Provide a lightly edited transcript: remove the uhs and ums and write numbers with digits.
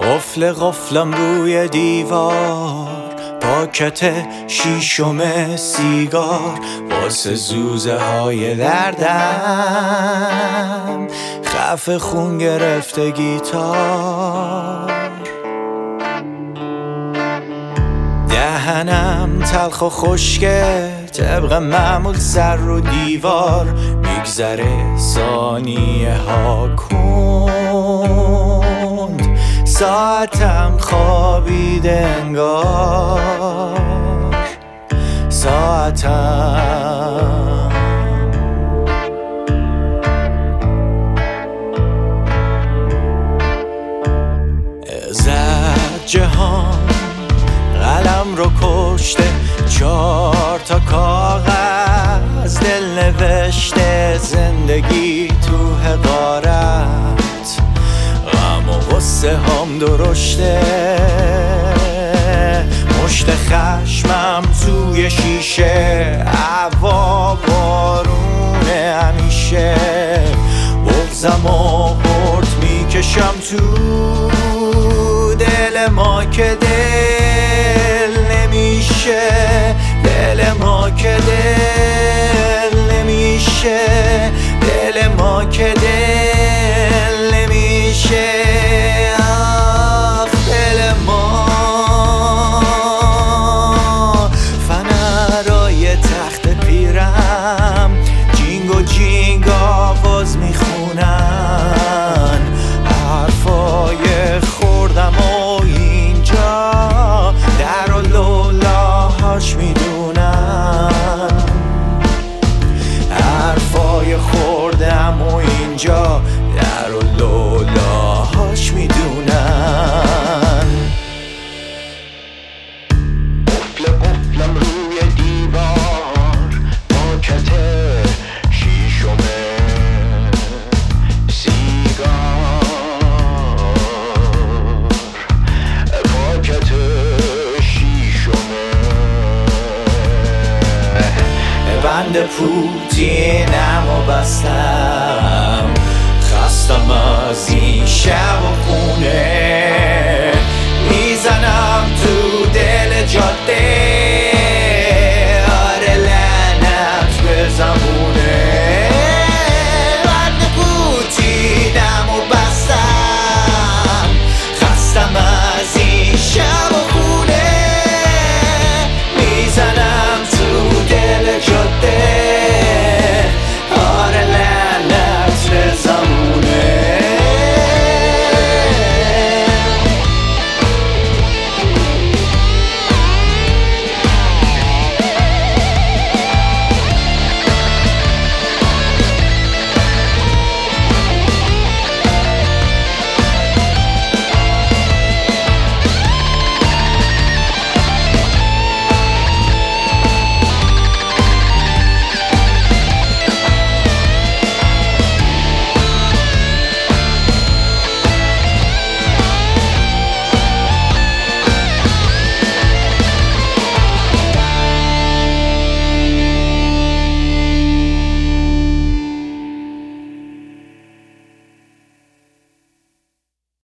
قفلم روی دیوار، پاکت شیشم سیگار واسه زوزه های دردم، خفه خون گرفته گیتار، دهنم تلخ و خشکه طبق معمول سر رو دیوار، میگذره ثانیه ها کند، ساعتم خوابیده انگار، ساعتم زد جهان قلم رو کشته، 4 تا کاغذ دل نوشته، زندگی تو حقارت، غم و غصه هم درشته، مشت خشمم توی شیشه، هوا بارونه همیشه، بغضم و برد میکشم تو دل ما که دل نمیشه، دل ما که دل نمیشه، دل ما که دل نمیشه، آخ دل ما. فنرای تخت پیرم جینگ و جینگ آواز میخونن، حرفای خوردم و اینجا در و لولاهاش میدونن، حرفای خوردم و اینجا در و لولاهاش میدونن. قفلم روی دیوار، پاکت شیشم سیگار، پاکت شیشم بند پوتینم و بستم، خستم از این شب و خونه